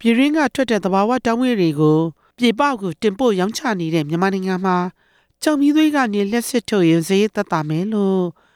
ပြည်ရင်းကထွက်တဲ့သဘာဝတောင်းဝဲတွေကိုပြည်ပကိုတင်ပို့ရောင်းချနေတဲ့မြန်မာနိုင်ငံမှာကြောင်မီးသွေးကနေလက်စစ်ထုတ်ရင်ဈေးသက်သာမယ်လို့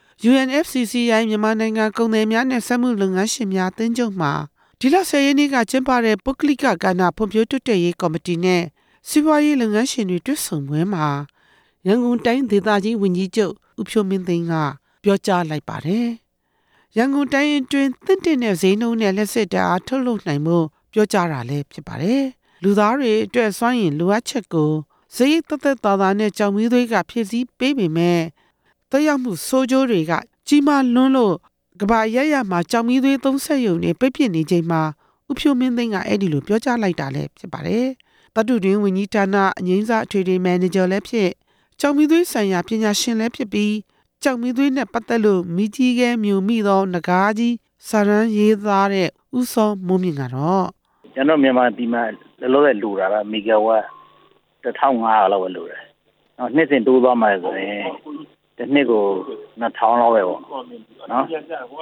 UNFCCI မြန်မာနိုင်ငံကုန်သည်များနဲ့စက်မှုလုပ်ငန်းရှင်များအသင်းချုပ်မှဒီလ10ရက်နေ့ကကျင်းပတဲ့ပုဂ္ဂလိကကဏ္ဍဖွံ့ဖြိုးတိုးတက်ရေးကော်မတီနဲ့စီးပွားရေးလုပ်ငန်းရှင်တွေတွေ့ဆုံပွဲမှာရန်ကုန်တိုင်းဒေသကြီးဝန်ကြီးချုပ်ဦးဖြိုးမင်းသိန်းကပြောကြားလိုက်ပါတယ်။ရန်ကုန်တိုင်းအတွင်းတင့်တဲ့ဈေးနှုန်းနဲ့လက်စစ်ဓာတ်အားထုတ်လုပ်နိုင်မှုပြောကြားတာလည်းဖြစ်ပါတယ်။လူသားတွေအတွက်စွမ်းရည်လိုအပ်ချက်ကိုဈေးသက်သက်သာသာနဲ့ကြောင်မီးသွေးကဖြည့်ဆည်းပေးပေမဲ့တက်ရောက်မှုဆိုးကျိုးတွေကကြီးမားလွန်းလို့ကမ္ဘာရရမှာကြောင်မီးသွေးသုံးဆက်ယုံနေပိတ်ပစ်နေချိန်မှာဦးဖြိုးမင်းသိန်းကအဲ့ဒီလိုပြောကြားလိုက်တာလည်းဖြစ်ပါတယ်။တတုတွင်ဝန်ကြီးဌာနအငိမ့်စားအထွေထွေမန်နေဂျာလည်းဖြစ်ကြောင်မီးသွေးဆိုင်ရာပညာရှင်လည်းဖြစ်ပြီးကြောင်မီးသွေးနဲ့ပတ်သက်လို့မိကြီးကဲမြို့မိသောနဂါးကြီးစာရန်ရေးသားတဲ့ဦးစောမိုးမြင့်ကတော့ကျွန်တော်မြန်မာပြည်မှာလောလောဆယ်လူတာကမီဂါဝတ်1500လောက်ပဲလူတယ်။နောက်နှစ်စဉ်တိုးသွားမှဆိုရင်တစ်နှစ်ကို2000လောက်ပဲပေါ့နော်။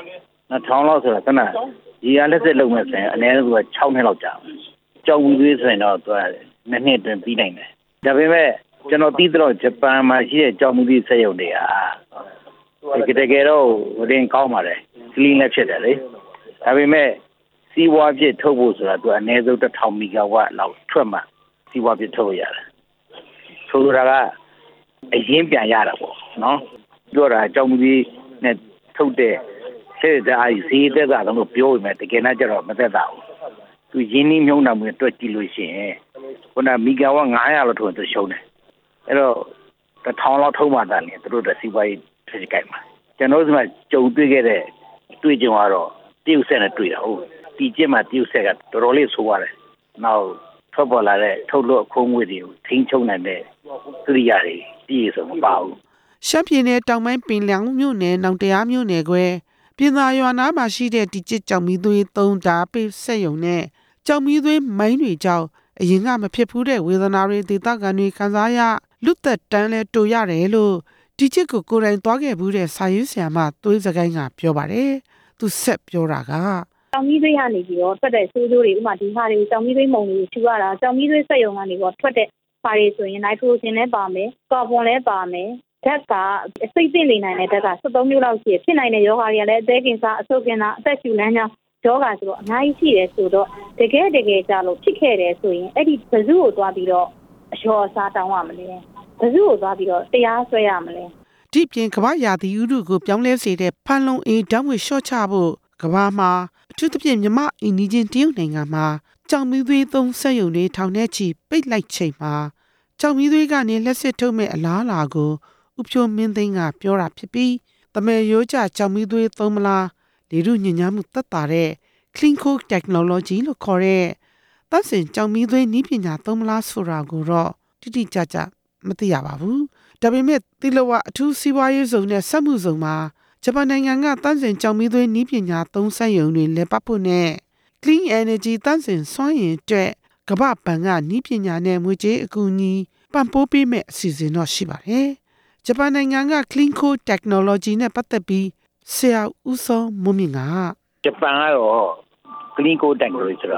2000လောက်ဆိုတာကနရေအားလက်စစ်လုပ်မဲ့ဆိုရင်အနည်းဆုံးက6နှစ်လောက်ကြာ။ကြောင်မီးသွေးဆိုရင်တော့သူက2နှစ်အတွင်းပြီးနိုင်တယ်။ဒါပေမဲ့ကျွန်တော်သိတော့ဂျပန်မှာရှိတဲ့ကြောင်မီးသွေးစက်ရုံတွေကတကယ်တော့ရင်ကောင်းပါတယ်။ clean လည်းဖြစ်တယ်လေ။ဒါပေမဲ့စီးပွားဖြစ်ထုတ်ဖို့ဆိုတာသူအနည်းဆုံး1000မီဂါဝတ်လောက်ထွက်မှစီးပွားဖြစ်ထုတ်ရတယ်။ဆိုလိုတာကအရင်ပြန်ရတာပေါ့နော်။ပြောတာကြောင်မီးသွေးနဲ့ထုတ်တဲ့ဆက်ဓာတ်အားဈေးသက်သာတော့ပြောပေမဲ့တကယ်တော့ကျတော့မသက်သာဘူး။သူရင်းနှီးမြှုပ်နှံမှုတွက်ကြည့်လို့ရှိရင်ခုနမီဂါဝတ်900လောက်ထုတ်သူရှုံးတယ်။အဲ့တော့1000လောက်ထုတ်မှသာလေသူတို့စီးပွားရေးဖြစ်ကြိုက်မှာကျွန်တော်တို့ကကြုံတွေ့ခဲ့တဲ့တွေ့ကြုံကတော့တရုတ်ဆက်နဲ့တွေ့တာဟုတ်ဒီကျက်မှာတရုတ်ဆက်ကတော်တော်လေးဆိုးရတယ်နောက်ထွက်ပေါ်လာတဲ့ထုတ်လွှတ်အခုံးငွေတွေကိုထိန်းချုပ်နိုင်တဲ့ကိရိယာတွေပြည်ဆိုမပါဘူးရှမ်းပြည်နယ်တောင်ပိုင်းပင်လျောင်မြို့နယ်နောင်တရားမြို့နယ်ကွယ်ပြည်သာရွာနားမှာရှိတဲ့ဒီကျက်ကြောင်မီးသွေးသုံးဓာတ်ပိတ်ဆက်ယုံနဲ့ကြောင်မီးသွေးမိုင်းတွေကြောင့်အရင်ကမဖြစ်ဘူးတဲ့ဝေဒနာတွေဒေသခံတွေခံစားရလွတ်သက်တမ်းလဲတူရတယ်လို့ဒီချစ်ကိုကိုယ်တိုင်သွားခဲ့ဘူးတဲ့စာရေးဆရာမသွေးစကိုင်းကပြောပါတယ်သူဆက်ပြောတာကကြောင်မီးသွေးကနေပြီးတော့ထွက်တဲ့ဆိုးကျိုးတွေဥပမာဒီဟာတွေကိုကြောင်မီးသွေးမုံတွေထူရတာကြောင်မီးသွေးစက်ယုံကနေပြီးတော့ထွက်တဲ့ဟာတွေဆိုရင်နိုက်ထရိုဂျင်လည်းပါမယ်ကာဗွန်လည်းပါမယ်ဓာတ်ကအစိမ့်သိမ့်နေနိုင်တဲ့ဓာတ်က73မျိုးလောက်ရှိရဖြစ်နိုင်တဲ့ယောဂတွေကလည်းအသေးကင်စားအဆုတ်ကင်စားအသက်ရှူလမ်းကြောင်းယောဂဆိုတော့အများကြီးရှိတယ်ဆိုတော့တကယ်ကြလို့ဖြစ်ခဲ့တယ်ဆိုရင်အဲ့ဒီဘဇုကိုသွားပြီးတော့အလျှော်အစားတောင်းရမလဲဘဇုကိုသွားပြီးတော့တရားဆွဲရမလဲဒီပြင်ကမ္ဘာရာသီဥတုကိုပြောင်းလဲစေတဲ့ဖန်လုံအေးဓာတ်ငွေ့လျှော့ချဖို့ကမ္ဘာမှာအထူးသဖြင့်မြမအင်နီချင်းတရုတ်နိုင်ငံမှာကြောင်မီးသွေးသုံးစက်ရုံတွေထောင်ထဲချီပိတ်လိုက်ချိန်မှာကြောင်မီးသွေးကနေလက်စစ်ထုတ်မဲ့အလားအလာကိုဦးဖြိုးမင်းသိန်းကပြောတာဖြစ်ပြီးတမယ်ရိုးကျကြောင်မီးသွေးသုံးမလားလေထုညဉ့်ညမ်းမှုသက်သာတဲ့ Clean Coal Technology လို့ခေါ်တဲ့သန့်စင်ကြောင်မီးသွေးနည်းပညာသုံးမလားဆိုတာကိုတော့တိတိကျကျမသိရပါဘူးဒါပေမဲ့တိလဝအထူးစီးပွားရေးဇုံနဲ့စက်မှုဇုံမှာဂျပန်နိုင်ငံကတန့်စင်ကြောင်မီးသွေးနည်းပညာသုံးစက်ရုံတွေလည်ပတ်ဖို့နဲ့ Clean Energy တန့်စင်စွမ်းအင်အတွက်ကမ္ဘာ့ဘဏ်ကနည်းပညာနဲ့ငွေကြေးအကူအညီပံ့ပိုးပေးမဲ့အစီအစဉ်တော့ရှိပါတယ်။ဂျပန်နိုင်ငံက Clean Coal Technology နဲ့ပတ်သက်ပြီးဆရာဦးစောမိုးမြင့်ကဂျပန်ကတော့ Clean Coal Technology ဆိုတာ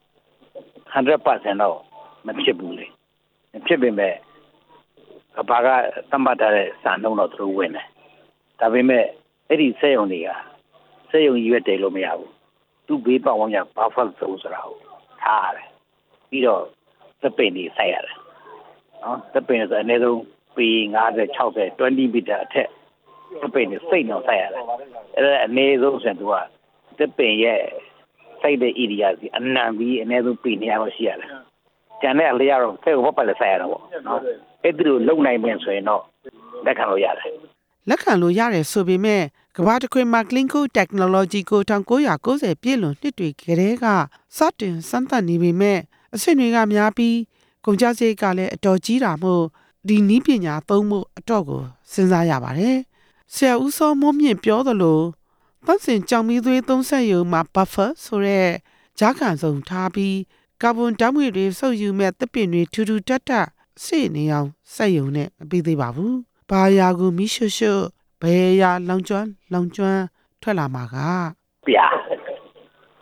100% တော့မဖြစ်ဘူးလေ။ဖြစ်ပေမဲ့ဘာကသတ်မှတ်ထားတဲ့စံနှုန်းတော့သူတို့ဝင်တယ်။ဒါပေမဲ့အဲ့ဒီစက်ရုံတွေကစက်ရုံကြီးပဲတည်လို့မရဘူး။သူ့ဘေးပတ်ဝန်းကျင် buffer zone ဆိုတာကိုထားရတယ်။ပြီးတော့သပင်တွေစိုက်ရတယ်။နော်သပင်ဆိုအနည်းဆုံးပေ50 60 20 meter အထက်သပင်တွေစိတ်အောင်စိုက်ရတယ်။အဲ့ဒါအနည်းဆုံးဆိုရင်သူကသပင်ရဲ့စိုက်တဲ့ area စီအနံပြီးအနည်းဆုံးပေ200လောက်ရှိရတယ်။ကျန်တဲ့အလျောက်တော့ဖဲ့ကိုပတ်လည်းစိုက်ရတော့ပေါ့နော်။အဲ့ဒီလိုလုံနိုင်မယ်ဆိုရင်တော့လက်ခံလို့ရတယ်လက်ခံလို့ရတယ်ဆိုပေမဲ့ကမ္ဘာတစ်ခွင်မှာ Clean Coal Technology ကို1990ပြည့်လွန်နှစ်တွေကတည်းကစတင်စမ်းသပ်နေပေမဲ့အဆင့်တွေကများပြီးကုန်ကျစရိတ်ကလည်းအတော်ကြီးတာမို့ဒီနည်းပညာသုံးဖို့အတော့ကိုစဉ်းစားရပါတယ်ဆရာဦးစောမိုးမြင့်ပြောသလိုသန့်စင်ကြောင်မီးသွေးသုံးဆက်ရုံမှာ buffer ဆိုတဲ့ဂျာကန်စုံထားပြီးကာဗွန်ဓာတ်ငွေ့တွေစုပ်ယူမဲ့သစ်ပင်တွေထူထူတက်တက်စေ့နေအောင်စက်ရုံနဲ့မပြီးသေးပါဘူးဘာယာကိုမီးရှို့ရှို့ဘယ်ရာလောင်ကျွမ်းထွက်လာမှာကပြ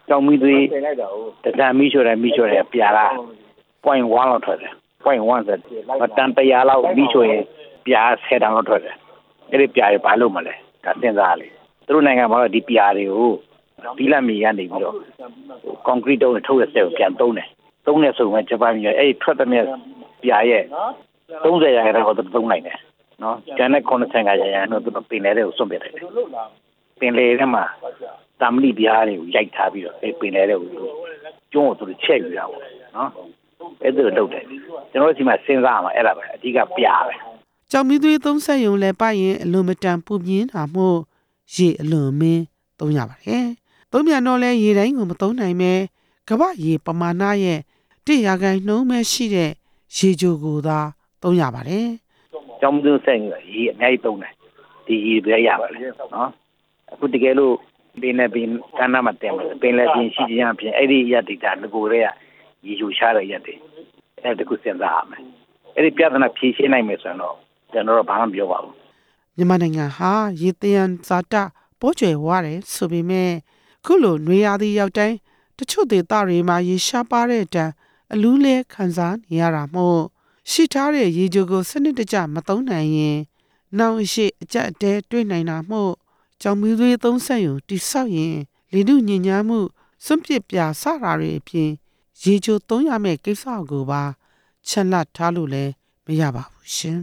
ကြောင်မီသွေးတတန်မီချိုတယ်ပြာလား 0.1 လောက်ထွက်တယ် 0.1 ဆိုတန်100လောက်မီချိုရင်ပြာ10တန်လောက်ထွက်တယ်အဲ့ဒီပြာတွေဘာလို့မလဲဒါစဉ်းစားလေသူတို့နိုင်ငံမှာတော့ဒီပြာတွေကိုဒီလက်မီကနေပြီးတော့ကွန်ကရစ်တုံးထုတ်ရတဲ့ကိုပြန်သုံးတယ်ဆိုမှဂျပန်ပြည်အဲ့ထွက်တဲ့ပြာရဲ့30 ရာခိုင်နှုန်းကိုသုံးနိုင်တယ်နော်ကျန်တဲ့90 ရာခိုင်နှုန်းတော့ပင်လယ်တွေကိုစွန့်ပစ်တယ်ပင်လယ်ထဲမှာတမလီပြားတွေကိုရိုက်ထားပြီးတော့အဲ့ပင်လယ်တွေကိုကျွန်းကိုသူတို့ချက်ယူတာပေါ့နော်အဲ့ဒါလုပ်တယ်ကျွန်တော်တို့ဒီမှာစဉ်းစားမှာအဲ့ဒါပဲအဓိကပြားပဲကြောင်မီးသွေးသုံးဆက်ယုံလဲပိုက်ရင်အလွန်မတန်ပူပြင်းတာမို့ရေအလွန်မင်းသုံးရပါတယ်သုံးမြန်တော့လဲရေတိုင်းကိုမသုံးနိုင်ပဲကမ္ဘာရေပမာဏရဲ့1 ရာခိုင်နှုန်းပဲရှိတဲ့ရေချိုကိုသာသုံးရပါတယ်ကြောင်မီးသွေးဆက်ရေအများကြီးသုံးတယ်ဒီရေပဲရပါတယ်နော်အခုတကယ်လို့ပင်နဲ့ပင်ကမ်းနားမှာတင်တယ်ပင်လည်းပင်ရှိကြရပြင်အဲ့ဒီရက်ဒီတာငကိုတွေကရေချိုရှားတဲ့ရက်တွေအဲ့ဒါကိုစဉ်းစားရမယ်အဲ့ဒီပြဿနာဖြေရှင်းနိုင်မယ်ဆိုရင်တော့ကျွန်တော်တို့ဘာမှမပြောပါဘူးမြန်မာနိုင်ငံဟာရေတယံဇာတပိုးကျွယ်ဝတယ်ဆိုပေမဲ့ခုလိုနွေရာသီရောက်တိုင်းတချို့ဒေသတွေမှာရေရှားပါတဲ့အတန်အလူးလဲခံစားနေရတာမို့ရှိထားတဲ့ရေချိုကိုစနစ်တကျမသုံးနိုင်ရင်နောက်ရှိအကျက်တဲတွေ့နိုင်တာမို့ကြောင်မီးသွေးသုံးဆက်ယုံတိဆောက်ရင်လေနုညဉ့်ညမ်းမှုစွန့်ပစ်ပြစတာတွေအပြင်ရေချိုသုံးရမယ့်ကိစ္စကိုပါချက်လက်ထားလို့လည်းမရပါဘူးရှင်